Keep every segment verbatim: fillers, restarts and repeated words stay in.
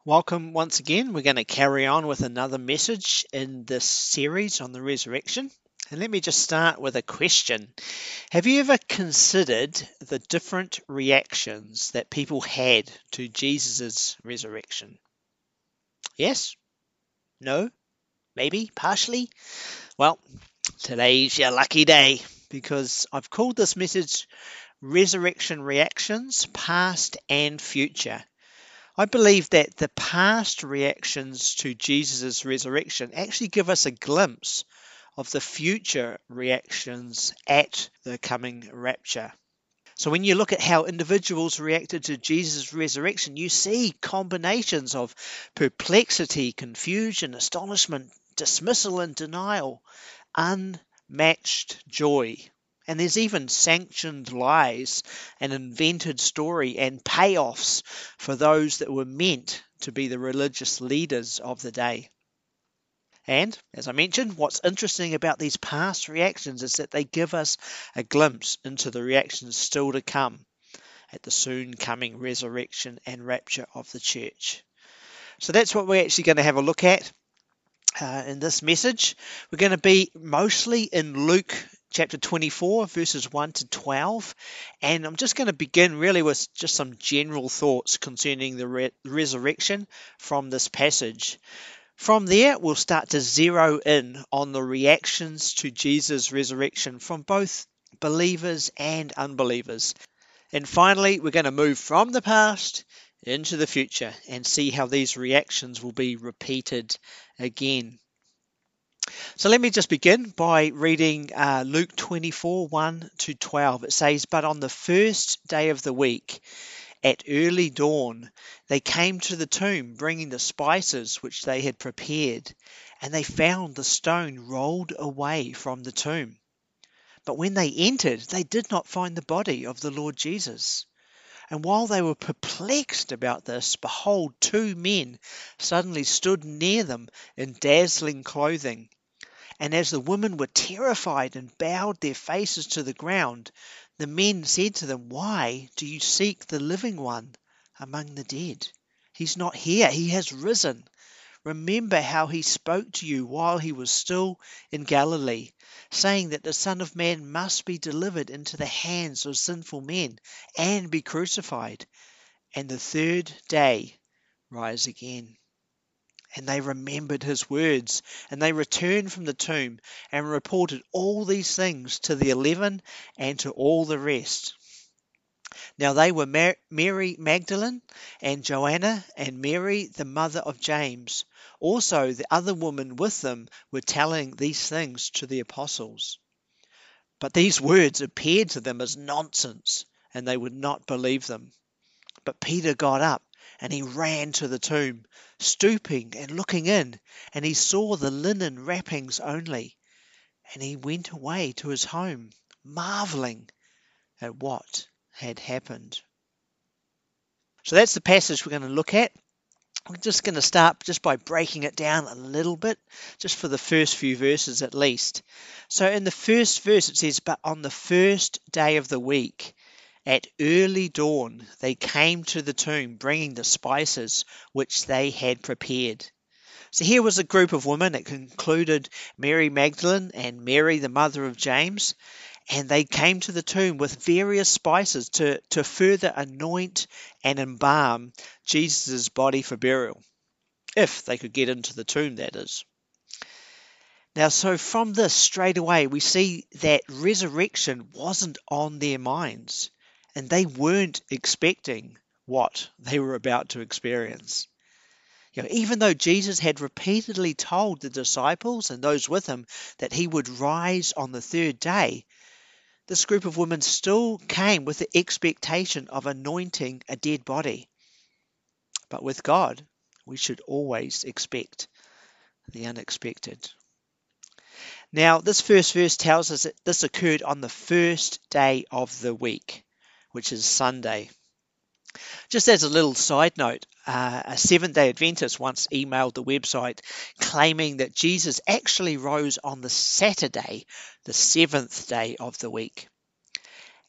Welcome once again. We're going to carry on with another message in this series on the resurrection. And let me just start with a question. Have you ever considered the different reactions that people had to Jesus' resurrection? Yes? No? Maybe? Partially? Well, today's your lucky day because I've called this message Resurrection Reactions, Past and Future. I believe that the past reactions to Jesus' resurrection actually give us a glimpse of the future reactions at the coming rapture. So when you look at how individuals reacted to Jesus' resurrection, you see combinations of perplexity, confusion, astonishment, dismissal and denial, unmatched joy. And there's even sanctioned lies, an invented story, and payoffs for those that were meant to be the religious leaders of the day. And, as I mentioned, what's interesting about these past reactions is that they give us a glimpse into the reactions still to come at the soon coming resurrection and rapture of the church. So that's what we're actually going to have a look at uh, in this message. We're going to be mostly in Luke chapter twenty-four, verses one to twelve, and I'm just going to begin really with just some general thoughts concerning the re- resurrection from this passage. From there, we'll start to zero in on the reactions to Jesus' resurrection from both believers and unbelievers. And finally, we're going to move from the past into the future and see how these reactions will be repeated again. So let me just begin by reading uh, Luke twenty-four, one to twelve. It says, "But on the first day of the week, at early dawn, they came to the tomb, bringing the spices which they had prepared, and they found the stone rolled away from the tomb. But when they entered, they did not find the body of the Lord Jesus. And while they were perplexed about this, behold, two men suddenly stood near them in dazzling clothing. And as the women were terrified and bowed their faces to the ground, the men said to them, 'Why do you seek the living one among the dead? He's not here, he has risen. Remember how he spoke to you while he was still in Galilee, saying that the Son of Man must be delivered into the hands of sinful men and be crucified, and the third day rise again.' And they remembered his words, and they returned from the tomb and reported all these things to the eleven and to all the rest. Now they were Mar- Mary Magdalene and Joanna and Mary the mother of James. Also the other women with them were telling these things to the apostles. But these words appeared to them as nonsense, and they would not believe them. But Peter got up, and he ran to the tomb, stooping and looking in, and he saw the linen wrappings only. And he went away to his home, marveling at what had happened." So that's the passage we're going to look at. I'm just going to start just by breaking it down a little bit, just for the first few verses at least. So in the first verse it says, "But on the first day of the week, at early dawn, they came to the tomb, bringing the spices which they had prepared." So here was a group of women. It included Mary Magdalene and Mary, the mother of James, and they came to the tomb with various spices to, to further anoint and embalm Jesus' body for burial, if they could get into the tomb, that is. Now, so from this, straight away, we see that resurrection wasn't on their minds. And they weren't expecting what they were about to experience. You know, even though Jesus had repeatedly told the disciples and those with him that he would rise on the third day, this group of women still came with the expectation of anointing a dead body. But with God, we should always expect the unexpected. Now, this first verse tells us that this occurred on the first day of the week, which is Sunday. Just as a little side note, uh, a Seventh-day Adventist once emailed the website claiming that Jesus actually rose on the Saturday, the seventh day of the week.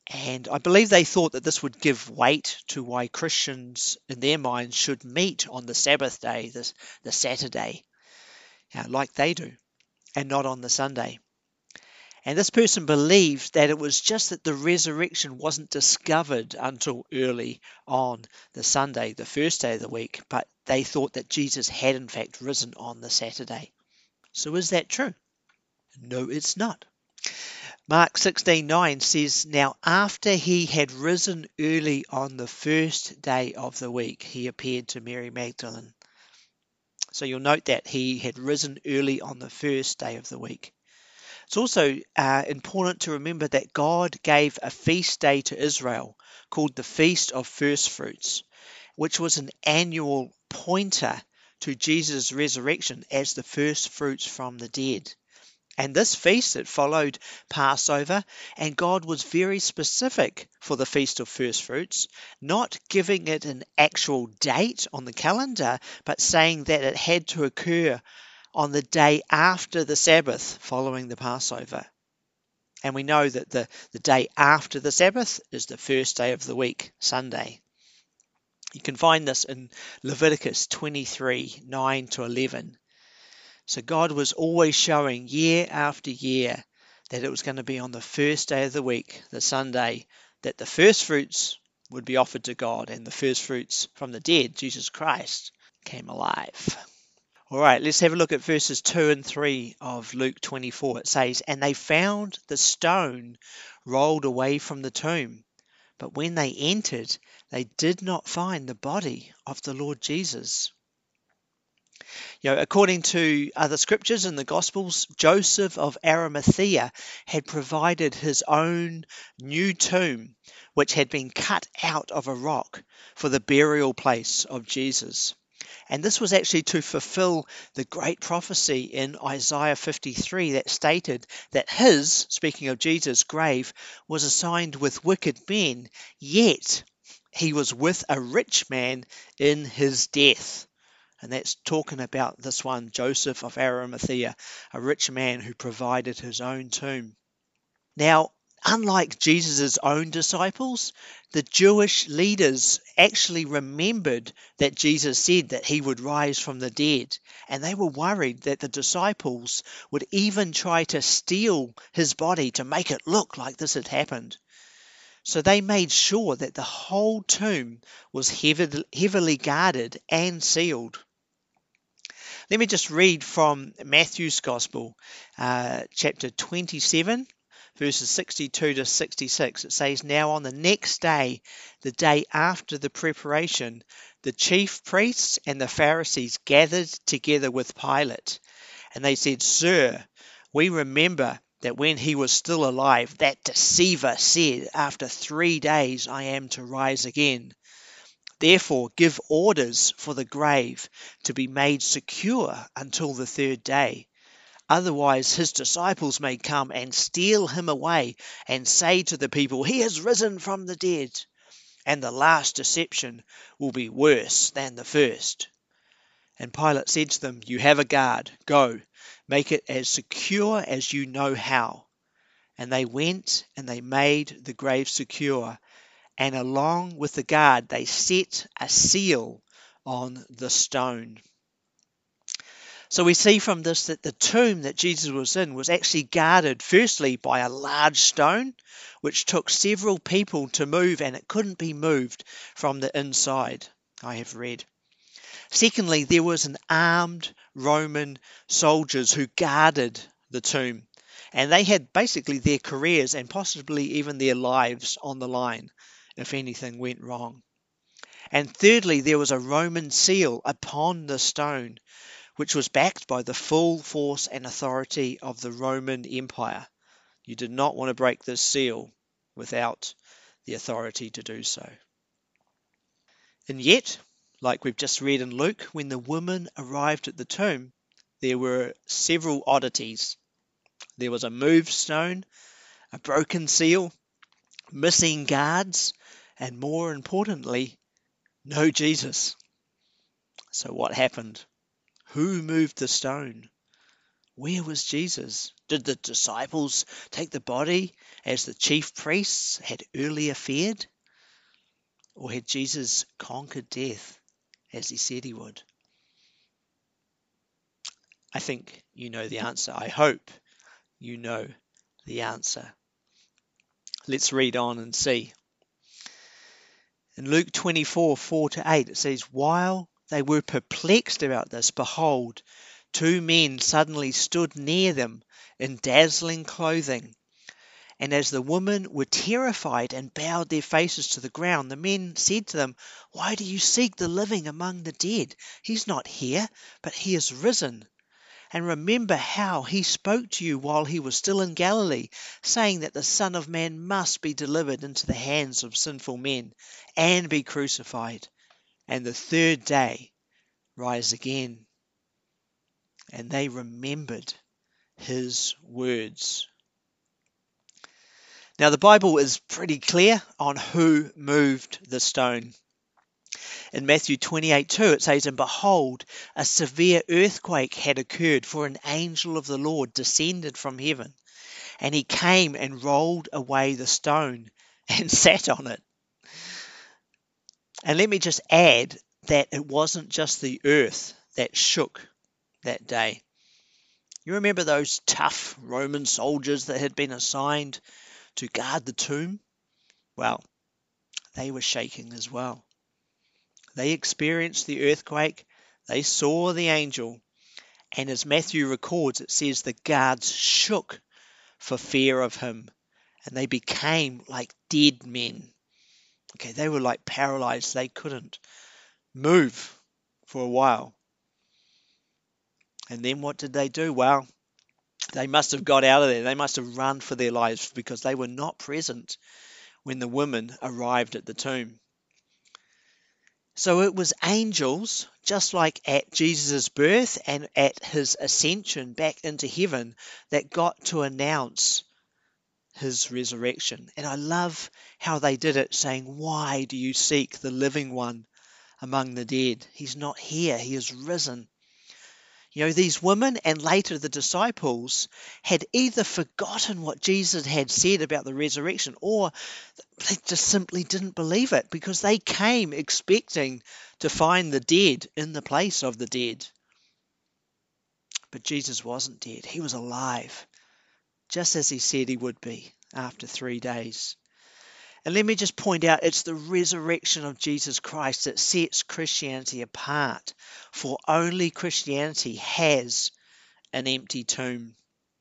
And I believe they thought that this would give weight to why Christians, in their minds, should meet on the Sabbath day, the, the Saturday, uh, like they do, and not on the Sunday. And this person believed that it was just that the resurrection wasn't discovered until early on the Sunday, the first day of the week, but they thought that Jesus had in fact risen on the Saturday. So is that true? No, it's not. Mark sixteen nine says, "Now after he had risen early on the first day of the week, he appeared to Mary Magdalene." So you'll note that he had risen early on the first day of the week. It's also uh, important to remember that God gave a feast day to Israel called the Feast of First Fruits, which was an annual pointer to Jesus' resurrection as the first fruits from the dead. And this feast, it followed Passover, and God was very specific for the Feast of First Fruits, not giving it an actual date on the calendar, but saying that it had to occur on the day after the Sabbath following the Passover. And we know that the, the day after the Sabbath is the first day of the week, Sunday. You can find this in Leviticus twenty-three, nine to eleven. So God was always showing year after year that it was going to be on the first day of the week, the Sunday, that the first fruits would be offered to God, and the first fruits from the dead, Jesus Christ, came alive. All right, let's have a look at verses two and three of Luke twenty-four. It says, "And they found the stone rolled away from the tomb, but when they entered, they did not find the body of the Lord Jesus." You know, according to other scriptures in the Gospels, Joseph of Arimathea had provided his own new tomb, which had been cut out of a rock for the burial place of Jesus. And this was actually to fulfill the great prophecy in Isaiah fifty-three that stated that his, speaking of Jesus' grave, was assigned with wicked men, yet he was with a rich man in his death. And that's talking about this one, Joseph of Arimathea, a rich man who provided his own tomb. Now, unlike Jesus' own disciples, the Jewish leaders actually remembered that Jesus said that he would rise from the dead, and they were worried that the disciples would even try to steal his body to make it look like this had happened. So they made sure that the whole tomb was heavily guarded and sealed. Let me just read from Matthew's Gospel, uh, chapter twenty-seven, verses sixty-two to sixty-six. It says, "Now on the next day, the day after the preparation, the chief priests and the Pharisees gathered together with Pilate. And they said, 'Sir, we remember that when he was still alive, that deceiver said, after three days I am to rise again. Therefore, give orders for the grave to be made secure until the third day. Otherwise, his disciples may come and steal him away and say to the people, he has risen from the dead. And the last deception will be worse than the first.' And Pilate said to them, 'You have a guard. Go, make it as secure as you know how.' And they went and they made the grave secure. And along with the guard, they set a seal on the stone." So we see from this that the tomb that Jesus was in was actually guarded firstly by a large stone, which took several people to move, and it couldn't be moved from the inside, I have read. Secondly, there was an armed Roman soldiers who guarded the tomb, and they had basically their careers and possibly even their lives on the line if anything went wrong. And thirdly, there was a Roman seal upon the stone, which was backed by the full force and authority of the Roman Empire. You did not want to break this seal without the authority to do so. And yet, like we've just read in Luke, when the women arrived at the tomb, there were several oddities. There was a moved stone, a broken seal, missing guards, and more importantly, no Jesus. So what happened? Who moved the stone? Where was Jesus? Did the disciples take the body as the chief priests had earlier feared? Or had Jesus conquered death as he said he would? I think you know the answer. I hope you know the answer. Let's read on and see. In Luke twenty-four, four to eight, it says, while they were perplexed about this, behold, two men suddenly stood near them in dazzling clothing. And as the women were terrified and bowed their faces to the ground, the men said to them, why do you seek the living among the dead? He's not here, but he is risen. And remember how he spoke to you while he was still in Galilee, saying that the Son of Man must be delivered into the hands of sinful men and be crucified, and the third day rise again. And they remembered his words. Now the Bible is pretty clear on who moved the stone. In Matthew twenty-eight two it says, and behold, a severe earthquake had occurred, for an angel of the Lord descended from heaven, and he came and rolled away the stone and sat on it. And let me just add that it wasn't just the earth that shook that day. You remember those tough Roman soldiers that had been assigned to guard the tomb? Well, they were shaking as well. They experienced the earthquake, they saw the angel, and as Matthew records, it says the guards shook for fear of him, and they became like dead men. Okay, they were like paralyzed, they couldn't move for a while. And then what did they do? Well, they must have got out of there. They must have run for their lives because they were not present when the women arrived at the tomb. So it was angels, just like at Jesus' birth and at his ascension back into heaven, that got to announce his resurrection. And I love how they did it, saying, why do you seek the living one among the dead? He's not here, he is risen. You know, these women and later the disciples had either forgotten what Jesus had said about the resurrection, or they just simply didn't believe it because they came expecting to find the dead in the place of the dead. But Jesus wasn't dead. He was alive, just as he said he would be after three days. And let me just point out, it's the resurrection of Jesus Christ that sets Christianity apart, for only Christianity has an empty tomb.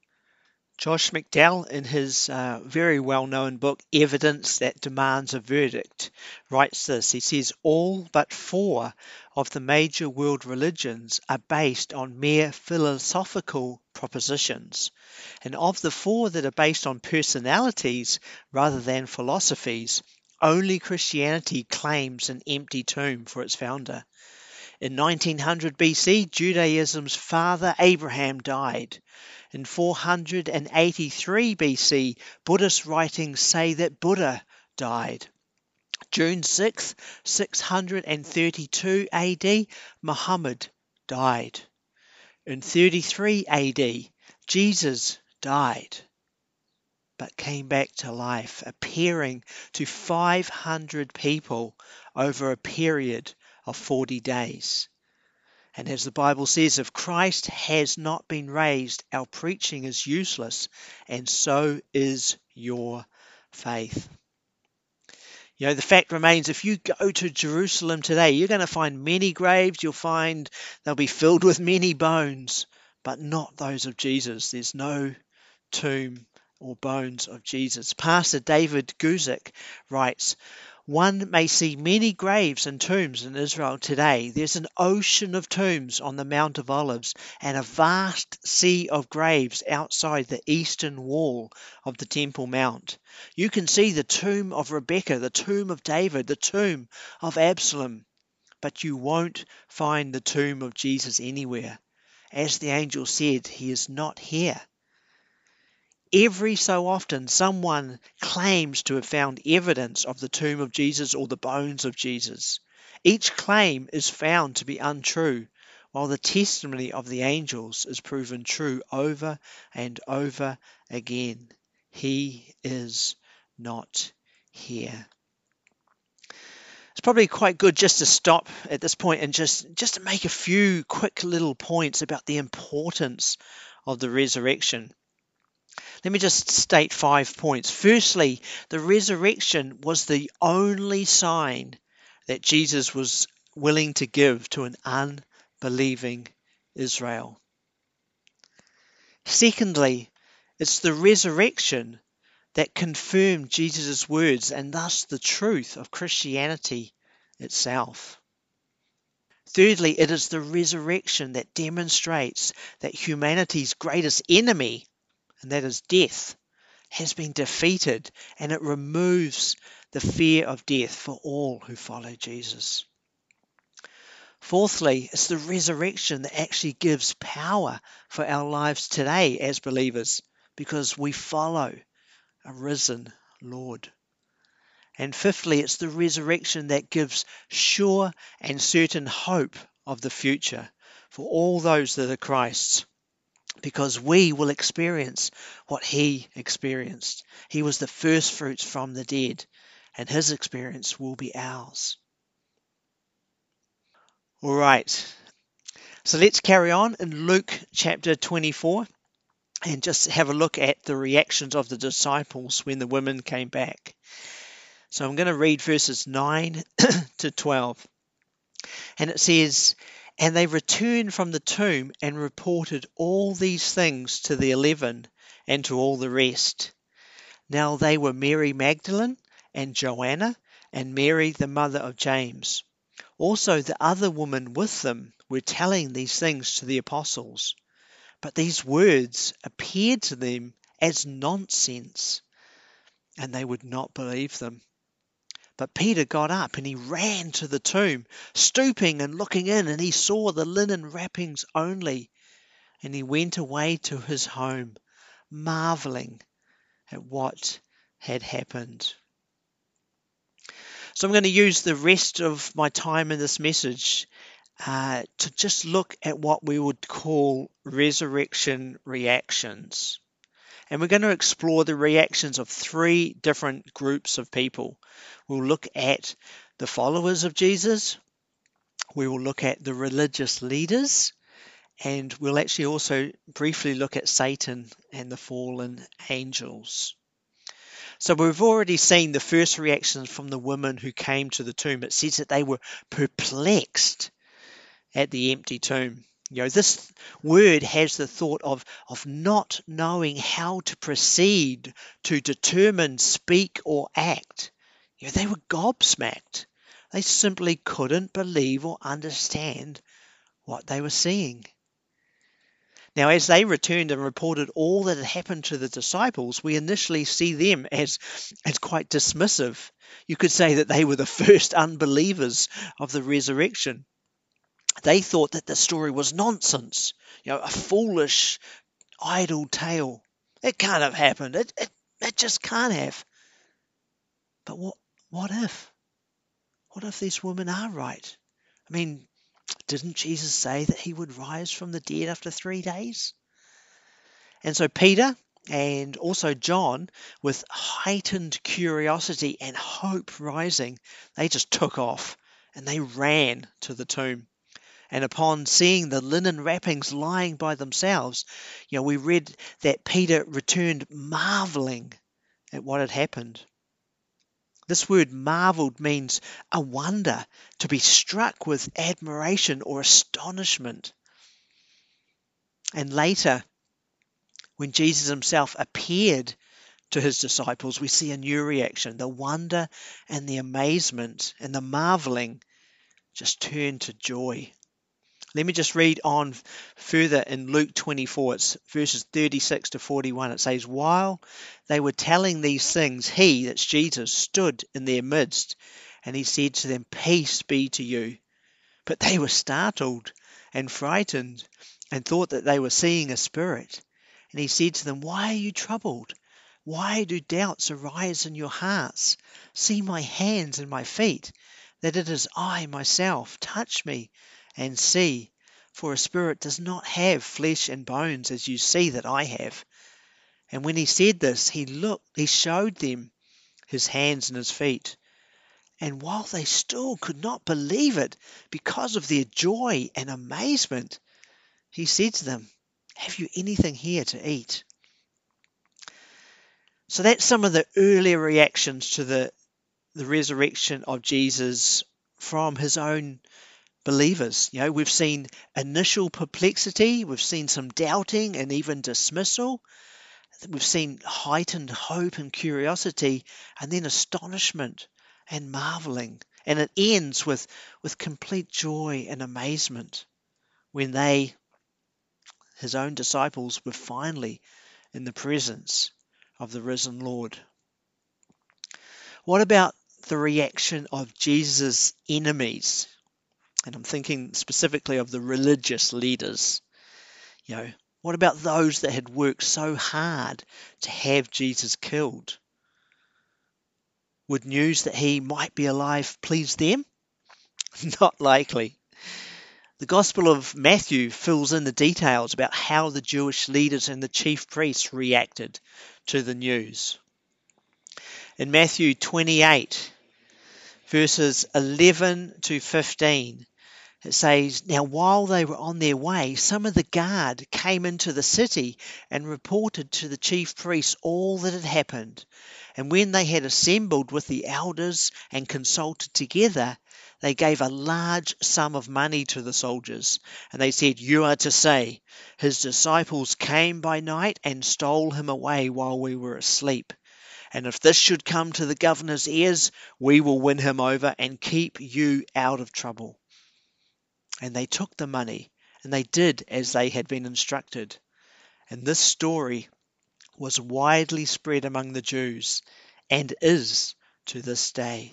Josh McDowell, in his uh, very well-known book, Evidence That Demands a Verdict, writes this. He says, all but four of the major world religions are based on mere philosophical propositions. And of the four that are based on personalities rather than philosophies, only Christianity claims an empty tomb for its founder. In nineteen hundred B C, Judaism's father Abraham died. In four hundred eighty-three B C, Buddhist writings say that Buddha died. June sixth, six hundred thirty-two A D, Muhammad died. In thirty-three A D, Jesus died, but came back to life, appearing to five hundred people over a period of forty days. And as the Bible says, if Christ has not been raised, our preaching is useless, and so is your faith. You know, the fact remains, if you go to Jerusalem today, you're going to find many graves. You'll find they'll be filled with many bones, but not those of Jesus. There's no tomb or bones of Jesus. Pastor David Guzik writes, one may see many graves and tombs in Israel today. There's an ocean of tombs on the Mount of Olives and a vast sea of graves outside the eastern wall of the Temple Mount. You can see the tomb of Rebekah, the tomb of David, the tomb of Absalom, but you won't find the tomb of Jesus anywhere. As the angel said, he is not here. Every so often, someone claims to have found evidence of the tomb of Jesus or the bones of Jesus. Each claim is found to be untrue, while the testimony of the angels is proven true over and over again. He is not here. It's probably quite good just to stop at this point and just, just to make a few quick little points about the importance of the resurrection. Let me just state five points. Firstly, the resurrection was the only sign that Jesus was willing to give to an unbelieving Israel. Secondly, it's the resurrection that confirmed Jesus' words and thus the truth of Christianity itself. Thirdly, it is the resurrection that demonstrates that humanity's greatest enemy, and that is death, has been defeated, and it removes the fear of death for all who follow Jesus. Fourthly, it's the resurrection that actually gives power for our lives today as believers, because we follow a risen Lord. And fifthly, it's the resurrection that gives sure and certain hope of the future for all those that are Christ's, because we will experience what he experienced. He was the first fruits from the dead, and his experience will be ours. All right, so let's carry on in Luke chapter twenty-four and just have a look at the reactions of the disciples when the women came back. So I'm going to read verses nine to twelve. And it says, "And they returned from the tomb and reported all these things to the eleven and to all the rest. Now they were Mary Magdalene and Joanna and Mary the mother of James. Also the other women with them were telling these things to the apostles. But these words appeared to them as nonsense, and they would not believe them. But Peter got up and he ran to the tomb, stooping and looking in, and he saw the linen wrappings only. And he went away to his home, marveling at what had happened." So I'm going to use the rest of my time in this message uh, to just look at what we would call resurrection reactions. And we're going to explore the reactions of three different groups of people. We'll look at the followers of Jesus, we will look at the religious leaders, and we'll actually also briefly look at Satan and the fallen angels. So we've already seen the first reactions from the women who came to the tomb. It says that they were perplexed at the empty tomb. You know, this word has the thought of, of not knowing how to proceed, to determine, speak, or act. You know, they were gobsmacked. They simply couldn't believe or understand what they were seeing. Now, as they returned and reported all that had happened to the disciples, we initially see them as, as quite dismissive. You could say that they were the first unbelievers of the resurrection. They thought that the story was nonsense, you know, a foolish, idle tale. It can't have happened. It, it, it just can't have. But what, what if? What if these women are right? I mean, didn't Jesus say that he would rise from the dead after three days? And so Peter and also John, with heightened curiosity and hope rising, they just took off and they ran to the tomb. And upon seeing the linen wrappings lying by themselves, you know, we read that Peter returned marveling at what had happened. This word marveled means a wonder, to be struck with admiration or astonishment. And later, when Jesus himself appeared to his disciples, we see a new reaction. The wonder and the amazement and the marveling just turned to joy. Let me just read on further in Luke twenty-four. It's verses thirty-six to forty-one. It says, "While they were telling these things, he," that's Jesus, "stood in their midst, and he said to them, 'Peace be to you.' But they were startled and frightened and thought that they were seeing a spirit. And he said to them, 'Why are you troubled? Why do doubts arise in your hearts? See my hands and my feet, that it is I myself. Touch me and see, For a spirit does not have flesh and bones as you see that I have. And when he said this, he looked, he showed them his hands and his feet. And while they still could not believe it because of their joy and amazement, he said to them, "Have you anything here to eat?" So that's some of the earlier reactions to the, the resurrection of Jesus from his own believers. You know, we've seen initial perplexity, we've seen some doubting and even dismissal. We've seen heightened hope and curiosity, and then astonishment and marveling. And it ends with, with complete joy and amazement when they, his own disciples, were finally in the presence of the risen Lord. What about the reaction of Jesus' enemies? And I'm thinking specifically of the religious leaders. You know, what about those that had worked so hard to have Jesus killed? Would news that he might be alive please them? Not likely. The Gospel of Matthew fills in the details about how the Jewish leaders and the chief priests reacted to the news. In Matthew twenty-eight, verses eleven to fifteen, it says, "Now while they were on their way, some of the guard came into the city and reported to the chief priests all that had happened. And when they had assembled with the elders and consulted together, they gave a large sum of money to the soldiers. And they said, 'You are to say, his disciples came by night and stole him away while we were asleep. And if this should come to the governor's ears, we will win him over and keep you out of trouble.' And they took the money, and they did as they had been instructed. And this story was widely spread among the Jews, and is to this day."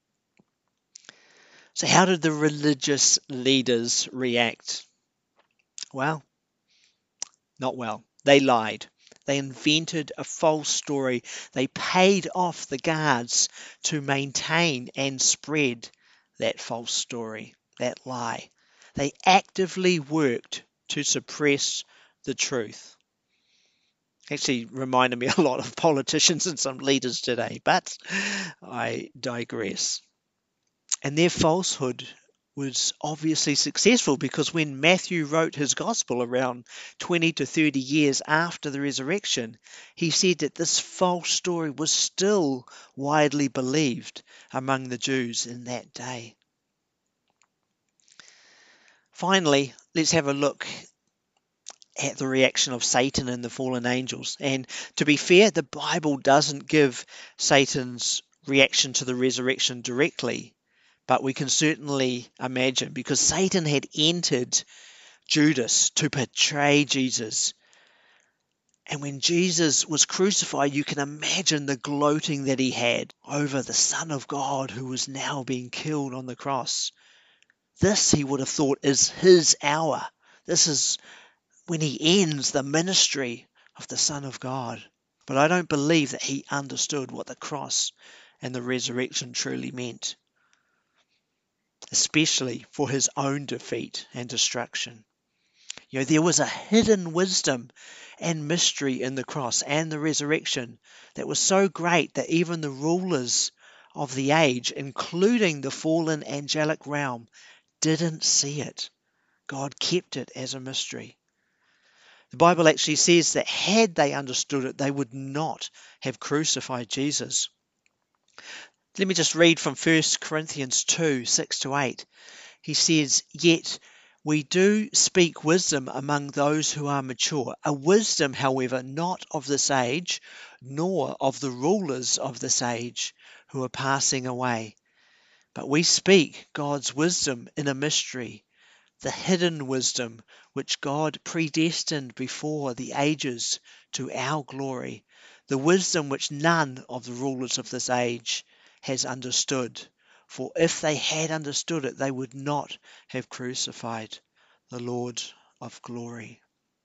So how did the religious leaders react? Well, not well. They lied. They invented a false story. They paid off the guards to maintain and spread that false story, that lie. They actively worked to suppress the truth. Actually reminded me a lot of politicians and some leaders today, but I digress. And their falsehood was obviously successful, because when Matthew wrote his gospel around twenty to thirty years after the resurrection, he said that this false story was still widely believed among the Jews in that day. Finally, let's have a look at the reaction of Satan and the fallen angels. And to be fair, the Bible doesn't give Satan's reaction to the resurrection directly, but we can certainly imagine, because Satan had entered Judas to betray Jesus. And when Jesus was crucified, you can imagine the gloating that he had over the Son of God who was now being killed on the cross. This, he would have thought, is his hour. This is when he ends the ministry of the Son of God. But I don't believe that he understood what the cross and the resurrection truly meant, especially for his own defeat and destruction. You know, there was a hidden wisdom and mystery in the cross and the resurrection that was so great that even the rulers of the age, including the fallen angelic realm, didn't see it. God kept it as a mystery. The Bible actually says that had they understood it, they would not have crucified Jesus. Let me just read from First Corinthians two, six to eight. He says, "Yet we do speak wisdom among those who are mature, a wisdom, however, not of this age, nor of the rulers of this age who are passing away. But we speak God's wisdom in a mystery, the hidden wisdom which God predestined before the ages to our glory, the wisdom which none of the rulers of this age has understood. For if they had understood it, they would not have crucified the Lord of glory."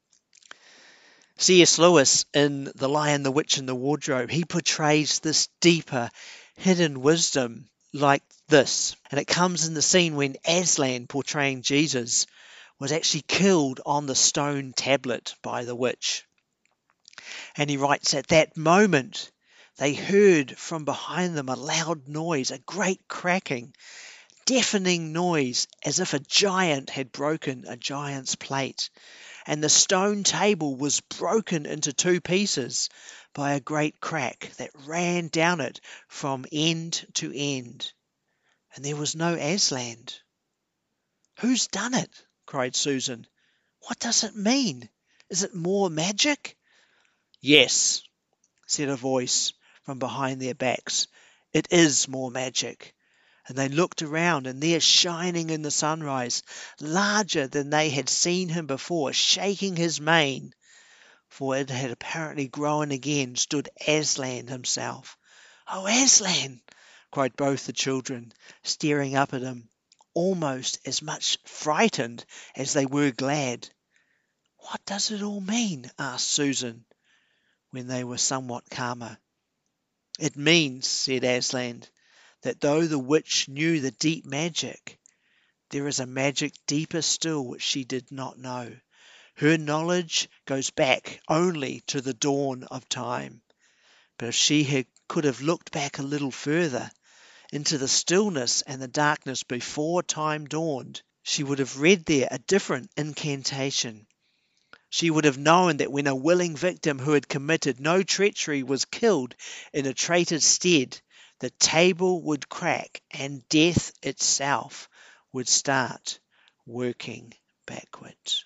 C S Lewis, in The Lion, the Witch and the Wardrobe, he portrays this deeper, hidden wisdom like this. And it comes in the scene when Aslan, portraying Jesus, was actually killed on the stone tablet by the witch. And he writes, at that moment, they heard from behind them a loud noise, a great cracking, deafening noise, as if a giant had broken a giant's plate. And the stone table was broken into two pieces by a great crack that ran down it from end to end. And there was no Aslan. "Who's done it?" cried Susan. "What does it mean? Is it more magic?" "Yes," said a voice from behind their backs. "It is more magic." And they looked around, and there, shining in the sunrise, larger than they had seen him before, shaking his mane, for it had apparently grown again, stood Aslan himself. "Oh, Aslan!" cried both the children, staring up at him, almost as much frightened as they were glad. "What does it all mean?" asked Susan, when they were somewhat calmer. "It means," said Aslan, "that though the witch knew the deep magic, there is a magic deeper still which she did not know. Her knowledge goes back only to the dawn of time. But if she had, could have looked back a little further, into the stillness and the darkness before time dawned, she would have read there a different incantation. She would have known that when a willing victim who had committed no treachery was killed in a traitor's stead, the table would crack and death itself would start working backwards.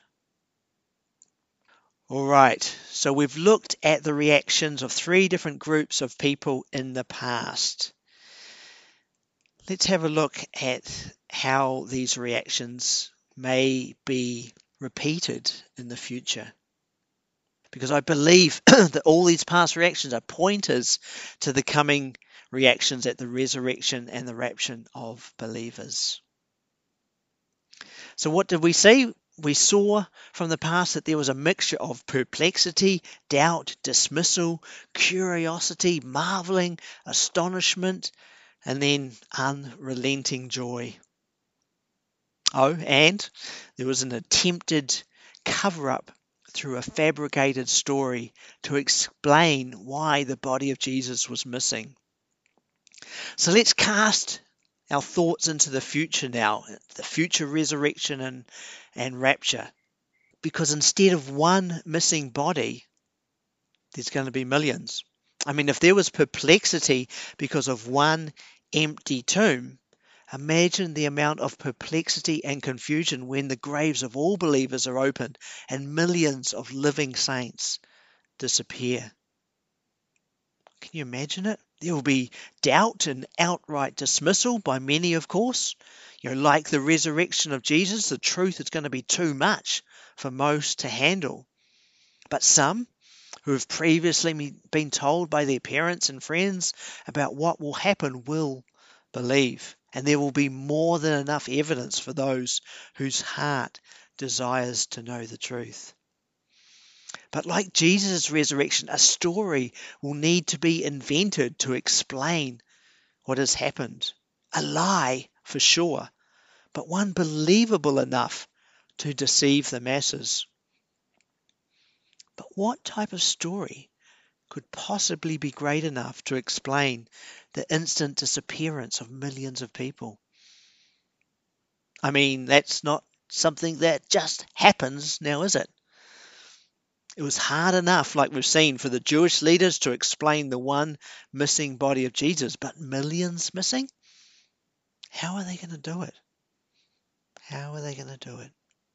All right, so we've looked at the reactions of three different groups of people in the past. Let's have a look at how these reactions may be repeated in the future. Because I believe that all these past reactions are pointers to the coming reactions at the resurrection and the rapture of believers. So what did we see? We saw from the past that there was a mixture of perplexity, doubt, dismissal, curiosity, marveling, astonishment, and then unrelenting joy. Oh, and there was an attempted cover-up through a fabricated story to explain why the body of Jesus was missing. So let's cast our thoughts into the future now, the future resurrection and, and rapture. Because instead of one missing body, there's going to be millions. I mean, if there was perplexity because of one empty tomb, imagine the amount of perplexity and confusion when the graves of all believers are opened and millions of living saints disappear. Can you imagine it? There will be doubt and outright dismissal by many, of course. You know, like the resurrection of Jesus, the truth is going to be too much for most to handle. But some who have previously been told by their parents and friends about what will happen will believe. And there will be more than enough evidence for those whose heart desires to know the truth. But like Jesus' resurrection, a story will need to be invented to explain what has happened. A lie, for sure, but one believable enough to deceive the masses. But what type of story could possibly be great enough to explain the instant disappearance of millions of people? I mean, that's not something that just happens now, is it? It was hard enough, like we've seen, for the Jewish leaders to explain the one missing body of Jesus, but millions missing? How are they going to do it? How are they going to do it?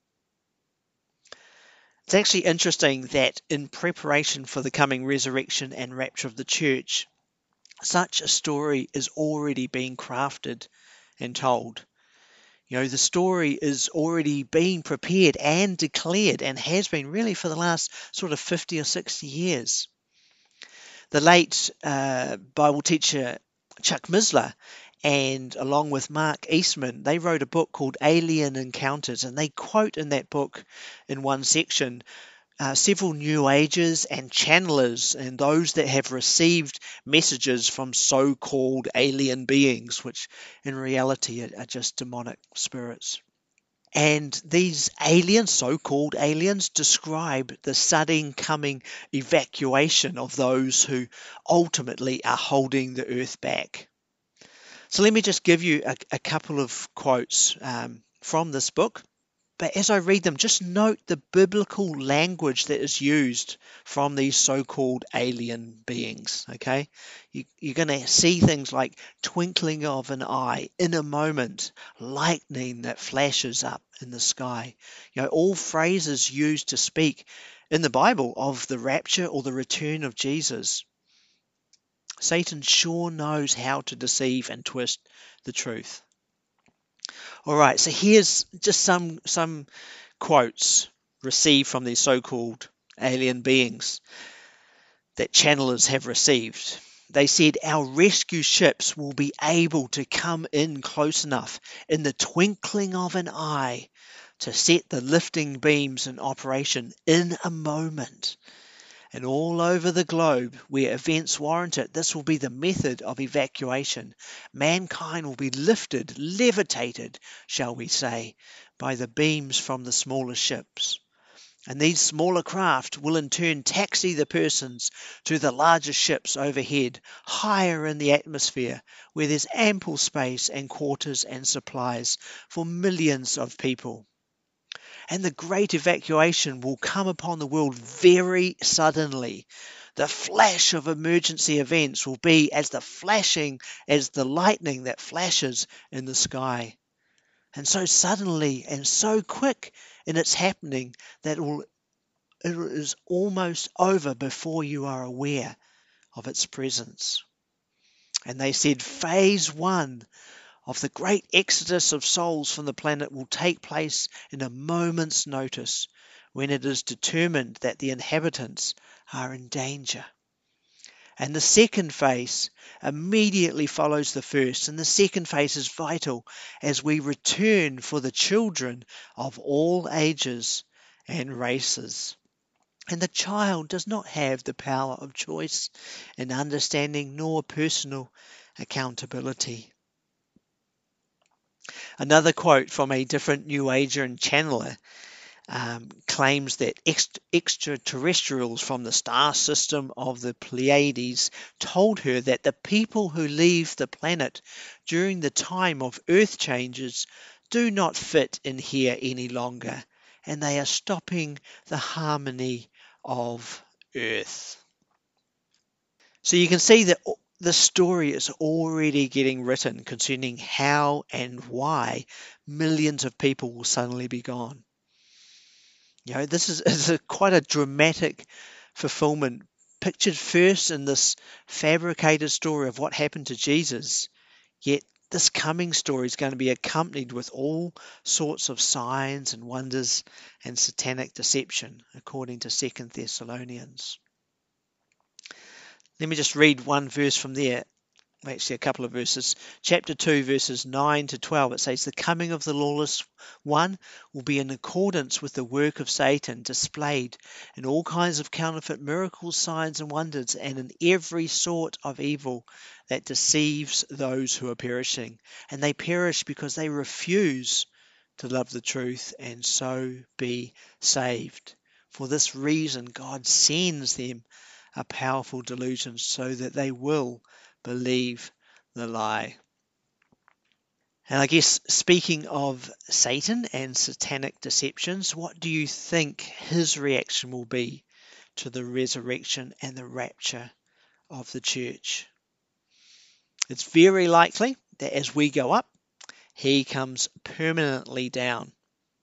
It's actually interesting that in preparation for the coming resurrection and rapture of the church, such a story is already being crafted and told. You know, the story is already being prepared and declared and has been really for the last sort of fifty or sixty years. The late uh, Bible teacher Chuck Missler and along with Mark Eastman, they wrote a book called Alien Encounters, and they quote in that book in one section uh, several New Agers and channelers and those that have received messages from so-called alien beings, which in reality are, are just demonic spirits. And these aliens, so-called aliens, describe the sudden coming evacuation of those who ultimately are holding the earth back. So let me just give you a, a couple of quotes um, from this book. But as I read them, just note the biblical language that is used from these so-called alien beings, okay? You, you're going to see things like twinkling of an eye, in a moment, lightning that flashes up in the sky. You know, all phrases used to speak in the Bible of the rapture or the return of Jesus. Satan sure knows how to deceive and twist the truth. All right, so here's just some some quotes received from these so-called alien beings that channelers have received. They said, our rescue ships will be able to come in close enough in the twinkling of an eye to set the lifting beams in operation in a moment. And all over the globe, where events warrant it, this will be the method of evacuation. Mankind will be lifted, levitated, shall we say, by the beams from the smaller ships. And these smaller craft will in turn taxi the persons to the larger ships overhead, higher in the atmosphere, where there's ample space and quarters and supplies for millions of people. And the great evacuation will come upon the world very suddenly. The flash of emergency events will be as the flashing, as the lightning that flashes in the sky. And so suddenly and so quick in its happening that it, will, it is almost over before you are aware of its presence. And they said phase one of the great exodus of souls from the planet will take place in a moment's notice when it is determined that the inhabitants are in danger. And the second phase immediately follows the first, and the second phase is vital as we return for the children of all ages and races. And the child does not have the power of choice in understanding nor personal accountability. Another quote from a different New Ager and channeler um, claims that ext- extraterrestrials from the star system of the Pleiades told her that the people who leave the planet during the time of Earth changes do not fit in here any longer, and they are stopping the harmony of Earth. So you can see that the story is already getting written concerning how and why millions of people will suddenly be gone. You know, this is, is a, quite a dramatic fulfillment, pictured first in this fabricated story of what happened to Jesus, yet this coming story is going to be accompanied with all sorts of signs and wonders and satanic deception, according to Second Thessalonians. Let me just read one verse from there. Actually, a couple of verses. Chapter two, verses nine to twelve, it says, the coming of the lawless one will be in accordance with the work of Satan, displayed in all kinds of counterfeit miracles, signs, and wonders, and in every sort of evil that deceives those who are perishing. And they perish because they refuse to love the truth and so be saved. For this reason, God sends them a powerful delusion so that they will believe the lie. And I guess speaking of Satan and satanic deceptions, what do you think his reaction will be to the resurrection and the rapture of the church? It's very likely that as we go up, he comes permanently down.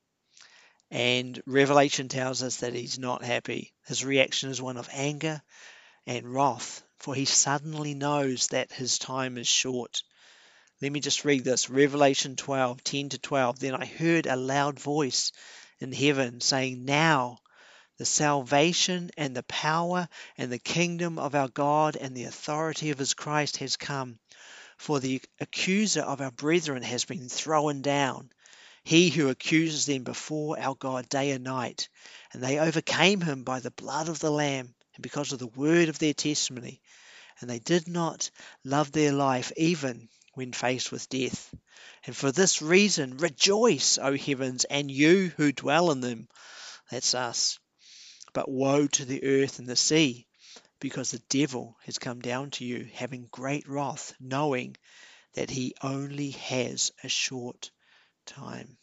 And Revelation tells us that he's not happy. His reaction is one of anger and wrath, for he suddenly knows that his time is short. Let me just read this. Revelation twelve, ten to twelve. Then I heard a loud voice in heaven saying, now the salvation and the power and the kingdom of our God and the authority of his Christ has come. For the accuser of our brethren has been thrown down, he who accuses them before our God day and night. And they overcame him by the blood of the Lamb and because of the word of their testimony. And they did not love their life even when faced with death. And for this reason, rejoice, O heavens, and you who dwell in them. That's us. But woe to the earth and the sea, because the devil has come down to you, having great wrath, knowing that he only has a short time.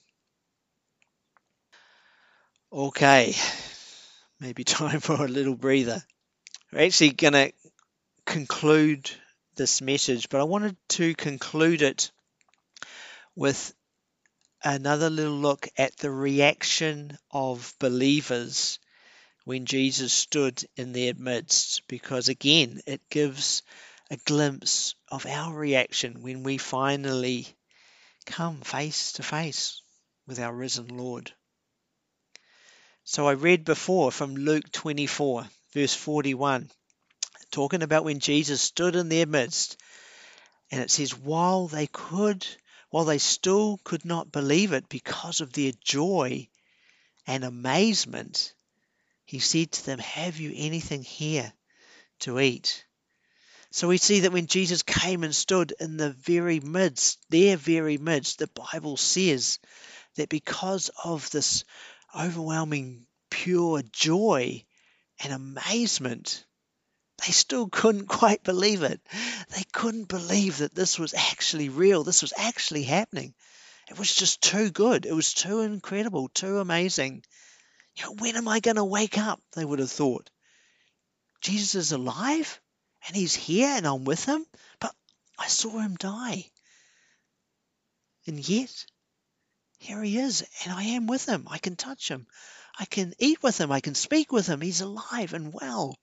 Okay, maybe time for a little breather. We're actually going to conclude this message, but I wanted to conclude it with another little look at the reaction of believers when Jesus stood in their midst, because again, it gives a glimpse of our reaction when we finally come face to face with our risen Lord. So I read before from Luke twenty-four, verse forty-one, talking about when Jesus stood in their midst, and it says, while they could, while they still could not believe it because of their joy and amazement, he said to them, have you anything here to eat? So we see that when Jesus came and stood in the very midst, their very midst, the Bible says that because of this overwhelming pure joy and amazement, they still couldn't quite believe it. They couldn't believe that this was actually real. This was actually happening. It was just too good. It was too incredible, too amazing. You know, when am I going to wake up? They would have thought. Jesus is alive and he's here and I'm with him, but I saw him die. And yet, here he is and I am with him. I can touch him. I can eat with him. I can speak with him. He's alive and well.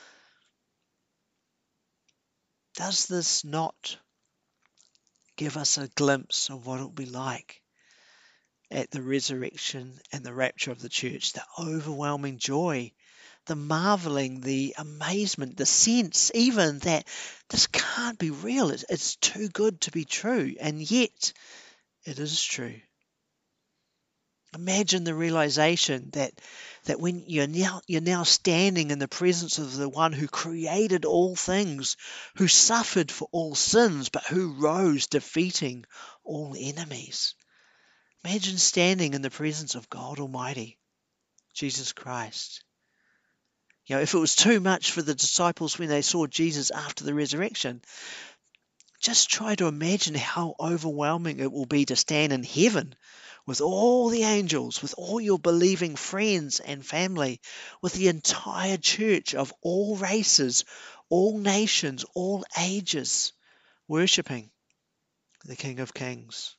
Does this not give us a glimpse of what it will be like at the resurrection and the rapture of the church? The overwhelming joy, the marveling, the amazement, the sense even that this can't be real. It's, it's too good to be true, and yet it is true. Imagine the realization that that when you're now you're now standing in the presence of the one who created all things, who suffered for all sins, but who rose defeating all enemies. Imagine standing in the presence of God Almighty, Jesus Christ. You know, if it was too much for the disciples when they saw Jesus after the resurrection, just try to imagine how overwhelming it will be to stand in heaven with all the angels, with all your believing friends and family, with the entire church of all races, all nations, all ages, worshipping the King of Kings.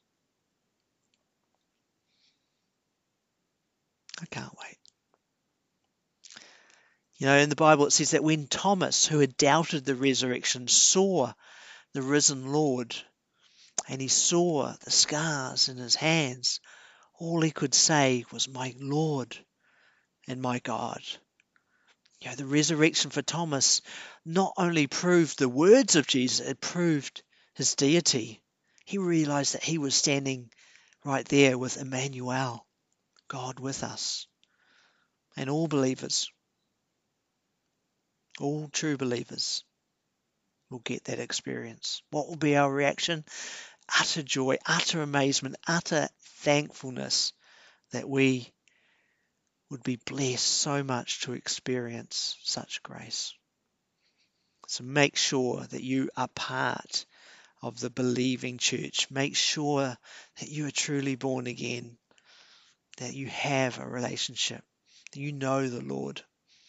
I can't wait. You know, in the Bible it says that when Thomas, who had doubted the resurrection, saw the risen Lord, and he saw the scars in his hands, all he could say was, my Lord and my God. You know, the resurrection for Thomas not only proved the words of Jesus, it proved his deity. He realized that he was standing right there with Emmanuel, God with us. And all believers, all true believers will get that experience. What will be our reaction? Utter joy, utter amazement, utter thankfulness that we would be blessed so much to experience such grace. So make sure that you are part of the believing church. Make sure that you are truly born again, that you have a relationship, that you know the Lord.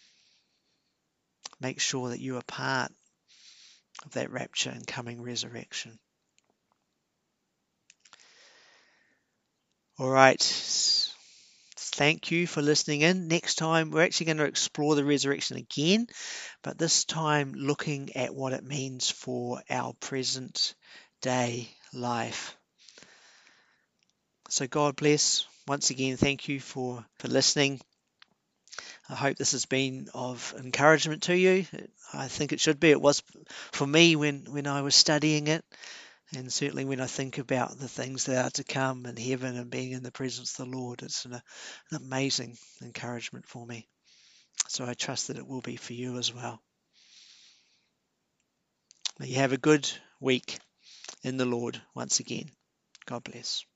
Make sure that you are part of that rapture and coming resurrection. All right. Thank you for listening in. Next time, we're actually going to explore the resurrection again, but this time looking at what it means for our present day life. So God bless. Once again, thank you for, for listening. I hope this has been of encouragement to you. I think it should be. It was for me when, when I was studying it. And certainly when I think about the things that are to come in heaven and being in the presence of the Lord, it's an, an amazing encouragement for me. So I trust that it will be for you as well. May you have a good week. in the Lord once again. God bless.